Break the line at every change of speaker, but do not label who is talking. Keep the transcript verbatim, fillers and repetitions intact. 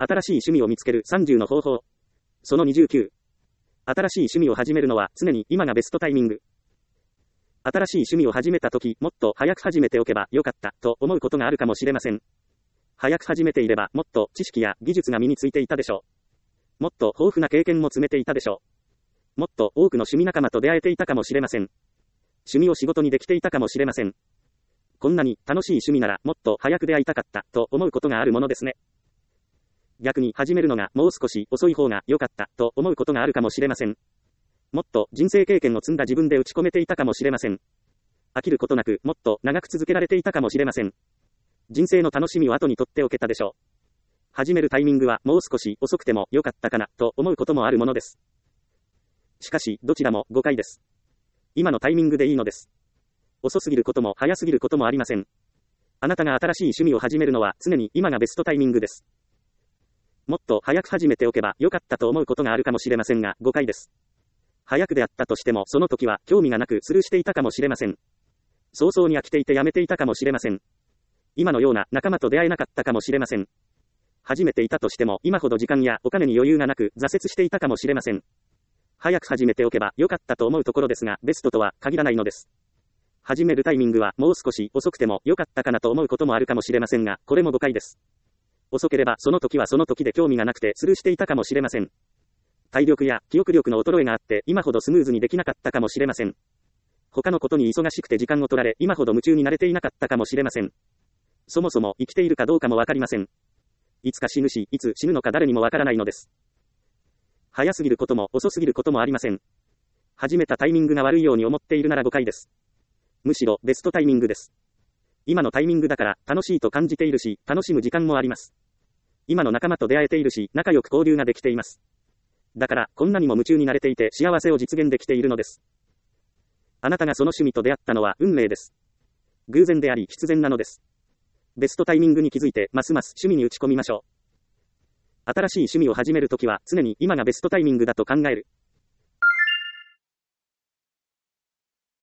新しい趣味を見つけるさんじゅうの方法。そのにじゅうきゅう。新しい趣味を始めるのは常に今がベストタイミング。新しい趣味を始めたとき、もっと早く始めておけばよかったと思うことがあるかもしれません。早く始めていればもっと知識や技術が身についていたでしょう。もっと豊富な経験も積めていたでしょう。もっと多くの趣味仲間と出会えていたかもしれません。趣味を仕事にできていたかもしれません。こんなに楽しい趣味ならもっと早く出会いたかったと思うことがあるものですね。逆に始めるのがもう少し遅い方が良かったと思うことがあるかもしれません。もっと人生経験を積んだ自分で打ち込めていたかもしれません。飽きることなくもっと長く続けられていたかもしれません。人生の楽しみを後に取っておけたでしょう。始めるタイミングはもう少し遅くても良かったかなと思うこともあるものです。しかしどちらも誤解です。今のタイミングでいいのです。遅すぎることも早すぎることもありません。あなたが新しい趣味を始めるのは常に今がベストタイミングです。もっと早く始めておけば良かったと思うことがあるかもしれませんが、誤解です。早くであったとしても、その時は興味がなくスルーしていたかもしれません。早々に飽きていてやめていたかもしれません。今のような仲間と出会えなかったかもしれません。始めていたとしても、今ほど時間やお金に余裕がなく挫折していたかもしれません。早く始めておけば良かったと思うところですが、ベストとは限らないのです。始めるタイミングはもう少し遅くても良かったかなと思うこともあるかもしれませんが、これも誤解です。遅ければその時はその時で興味がなくてスルーしていたかもしれません。体力や記憶力の衰えがあって今ほどスムーズにできなかったかもしれません。他のことに忙しくて時間を取られ今ほど夢中になれていなかったかもしれません。そもそも生きているかどうかもわかりません。いつか死ぬし、いつ死ぬのか誰にもわからないのです。早すぎることも遅すぎることもありません。始めたタイミングが悪いように思っているなら誤解です。むしろベストタイミングです。今のタイミングだから楽しいと感じているし、楽しむ時間もあります。今の仲間と出会えているし、仲良く交流ができています。だから、こんなにも夢中になれていて幸せを実現できているのです。あなたがその趣味と出会ったのは運命です。偶然であり必然なのです。ベストタイミングに気づいて、ますます趣味に打ち込みましょう。新しい趣味を始めるときは、常に今がベストタイミングだと考える。